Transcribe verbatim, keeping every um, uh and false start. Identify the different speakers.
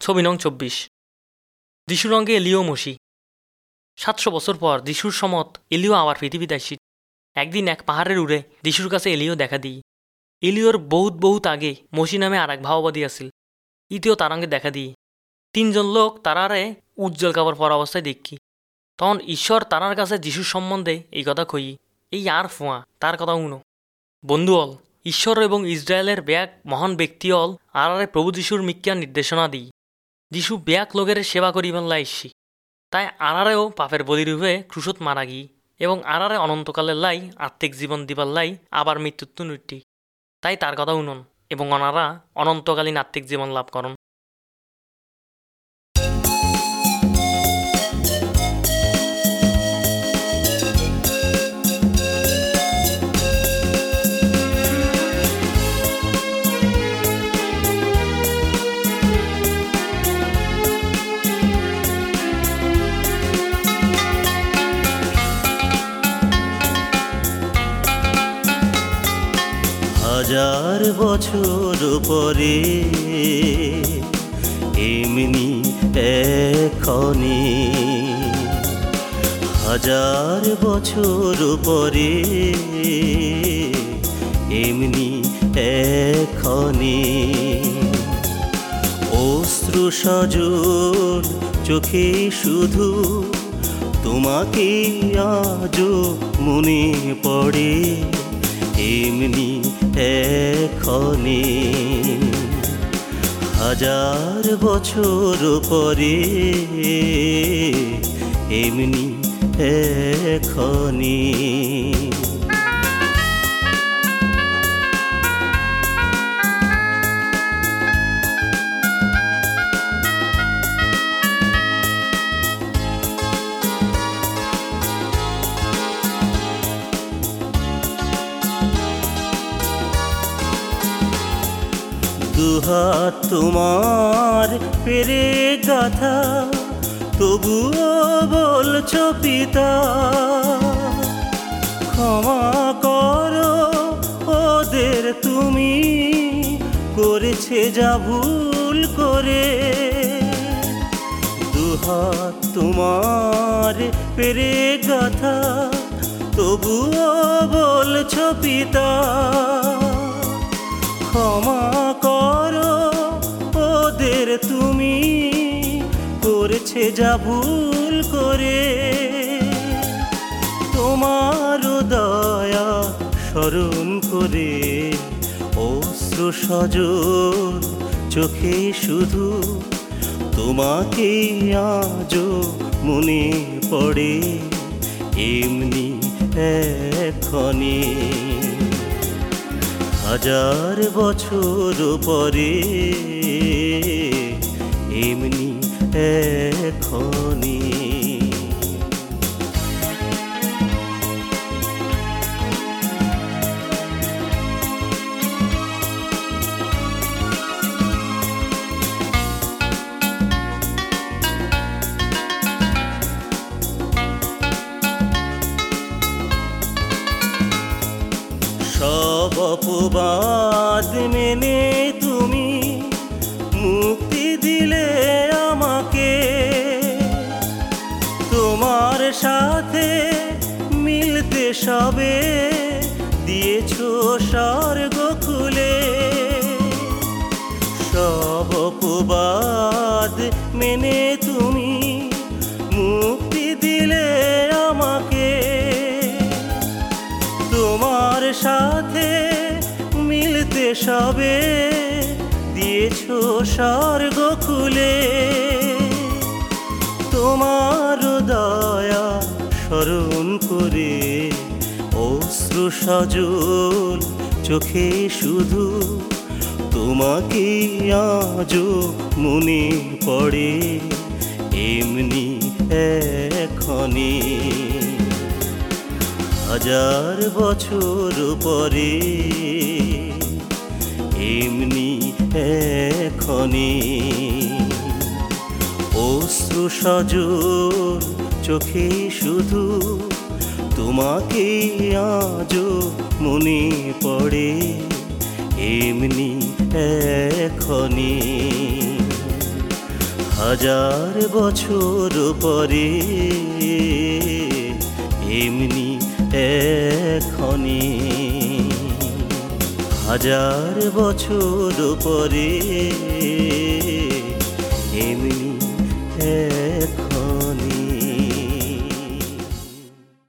Speaker 1: ছবি নং চব্বিশ। যিশুর রঙে এলিও মসি। সাতশো বছর পর যিশুর সমত এলিও আবার পৃথিবীতে আসি। একদিন এক পাহাড়ের উড়ে যিশুর কাছে এলিও দেখা দিই। এলিওর বহুত বহুত আগে মসি নামে আর এক ভাওবাদী আছিল। ইতিও তারাঙ্গে দেখা দিই। তিনজন লোক তারারে উজ্জ্বল কাপড় পরা অবস্থায় দেখি। তখন ঈশ্বর তারার কাছে যিশুর সম্বন্ধে এই কথা কই, এই আর ফোঁয়া তার কথা উনো। বন্ধু অল ঈশ্বর এবং ইসরায়েলের ব্যাক মহান ব্যক্তি অল আরারে প্রভু যিশুর মিক্যার নির্দেশনা দিই। যিশু ব্যাক লোকের সেবা করিবার লাই ইস্যি, তাই আরারেও পাপের বলিরূপে ক্রুশত মারা গি এবং আরারে অনন্তকালের লাই আত্মিক জীবন দিবার লাই আবার মৃত্যুত্ব নৃত্যি। তাই তার কথা উনন এবং অনারা অনন্তকালীন আত্মিক জীবন লাভ করন।
Speaker 2: হাজার বছর পরে এমনি এখনি, হাজার বছর পরে এমনি এখনি, অশ্রু সজল চোখে শুধু তোমাকে আজও মনে পড়ে এমনি এখনি, হাজার বছর পরে এমনি এখনি। দুহাত তোমার পেরে গাথা, তবুও বলছো পিতা ক্ষমা করো ওদের, তুমি করেছে যা ভুল করে। দুহাত তোমার পেরে গাথা, তবুও বলছো পিতা ক্ষমা করো ওদের, তুমি করেছে যা ভুল করে। তোমার দয়া স্মরণ করে অশ্রু সজল চোখে শুধু তোমাকে আজও মনে পড়ে এমনি এখনি, হাজার বছর পরে এমনি এখনি। সব অপবাদ মেনে তুমি মুক্তি দিলে আমাকে, তোমার সাথে মিলতে সবে দিয়েছো স্বর্গ খুলে। সব অপবাদ মেনে তুমি মুক্তি দিলে আমাকে, তোমার সাথে মিলতে সবে দিয়েছো স্বর্গ খুলে। তোমার দয়া স্মরণ করে অশ্রু সজল চোখে শুধু তোমাকে আজও মনে পড়ে এমনি এখনি, হাজার বছর পরে এমনি এখনি, অশ্রু সজল চোখে শুধু তোমাকে আজও মনে পড়ে এমনি এখনি, হাজার বছর পরে এমনি এখনি, হাজার বছর পরে